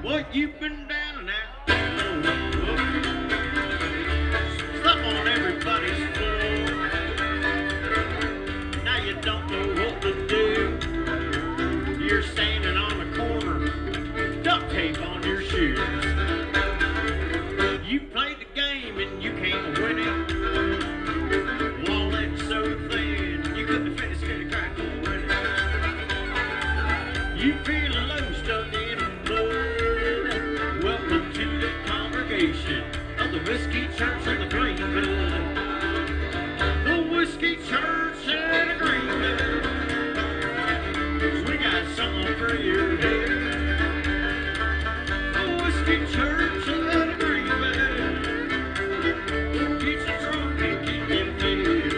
What you've been down and out. Slap on everybody's floor. Now you don't know what to do. You're standing on the corner, duct tape on your shoes. You played the game and you can't win it. Wallet so thin, you couldn't fit a steady crack already. You feel low stuck in the mud. Welcome to the congregation of the Whiskey Church of the Greenbud. The Whiskey Church of the Greenbud. 'Cause we got something for your head. The Whiskey Church of the Greenbud. Won't get you drunk and keep you fed.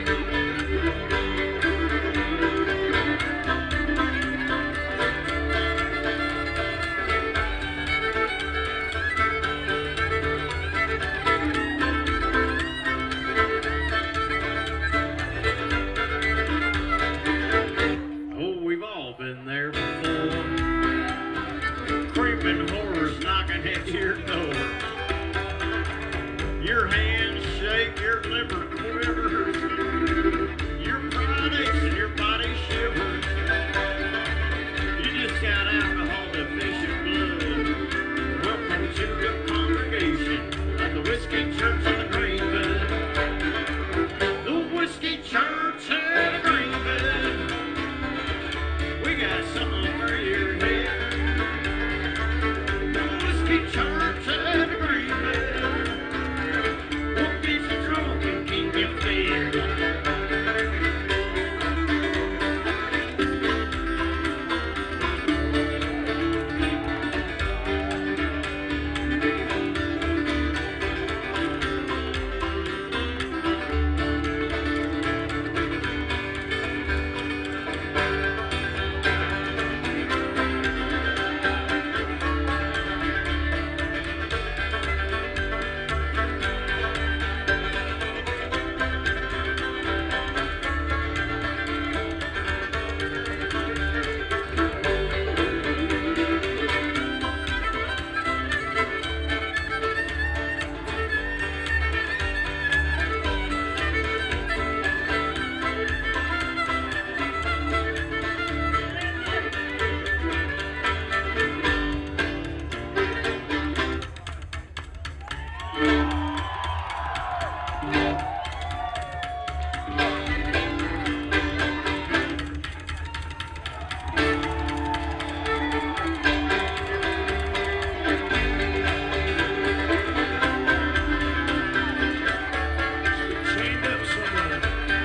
We've all been there before. Creeping horrors knocking at your door. Your hands shake, your liver quivers. Your pride aches and your body shivers. You just got alcohol deficient blood. Welcome to the congregation of the Whiskey Church of the Greenbud. The Whiskey Church of the Greenbud. We got something for your head. The Whiskey Church of the Greenbud. Won't get you drunk and keep you fed. Chained up somewhere.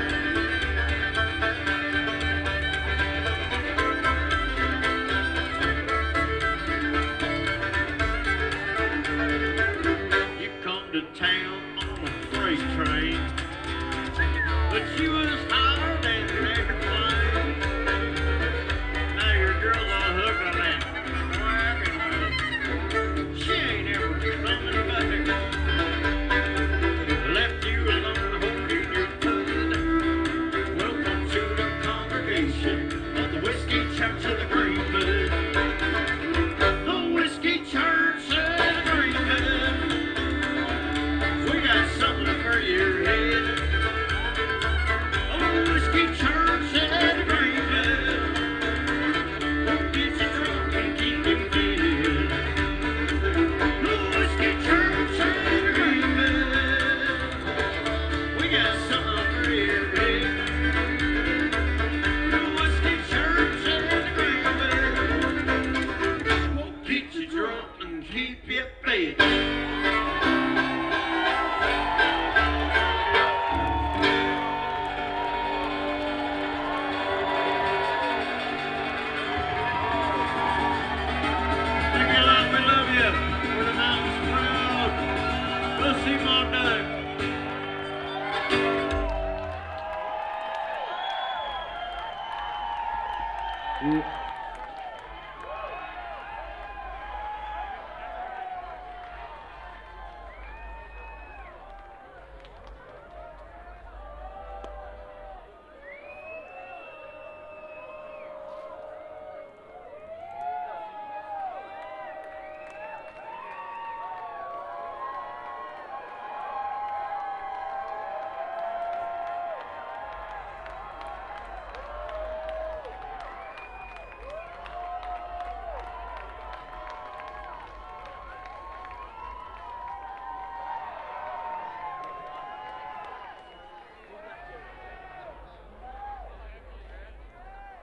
You come to town on a freight train, but you was higher than an airplane. Now your girl's all hooked on that crack and she ain't ever coming back. Left you alone holding your bud. Welcome to the congregation of the Whiskey Church of the Greenbud. The Whiskey Church of the Greenbud. We got something for your head. Oh, Whiskey Church of the Greenbud. Won't get you drunk and keep you fed. The Whiskey Church of the Greenbud. We got something for your head. The Whiskey Church of the Greenbud. Won't get you drunk and keep you fed. Thank you, love. We love you. We're the mountains proud. We'll see you all day. Yeah.